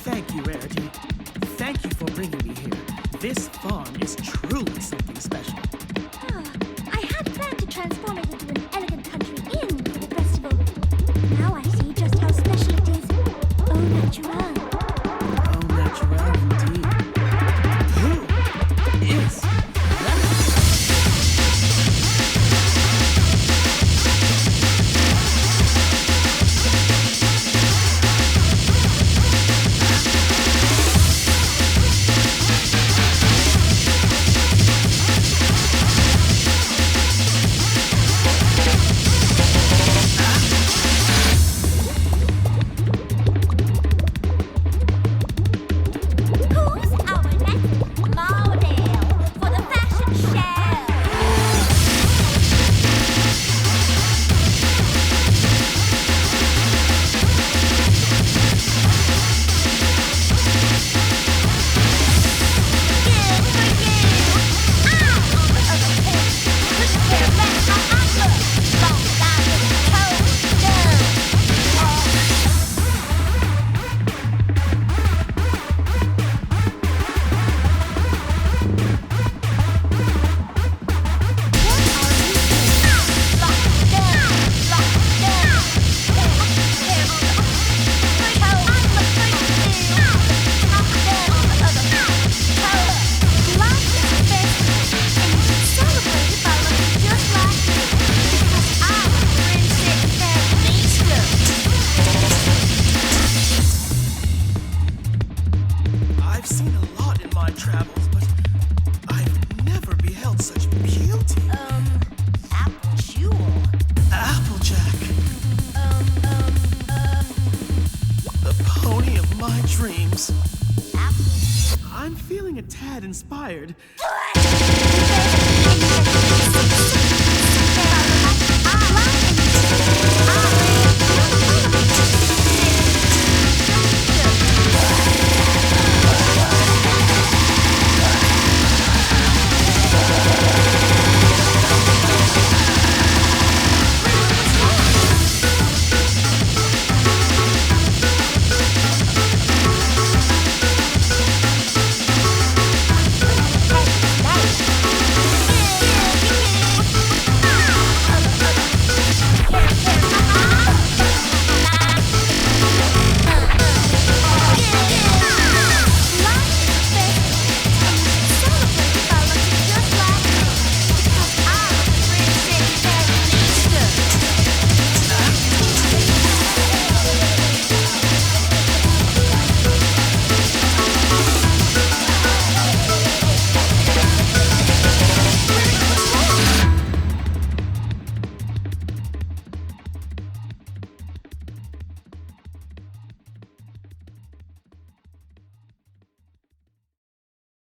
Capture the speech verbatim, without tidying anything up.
Thank you, Rarity. Thank you for bringing me here. This farm is truly something special. Ah, I had planned to transform it into an elegant country inn for the festival. Now I see just how special it is. Au naturel. Au naturel indeed. Who is that? Who's our next model for the fashion show? Good for you. I'm on the other end. Couldn't care less how I look. Long as I look toe I've seen a lot in my travels, but I've never beheld such beauty. Um, Apple Jewel. Applejack, Um, um, um, the pony of my dreams. Apple. I'm feeling a tad inspired. I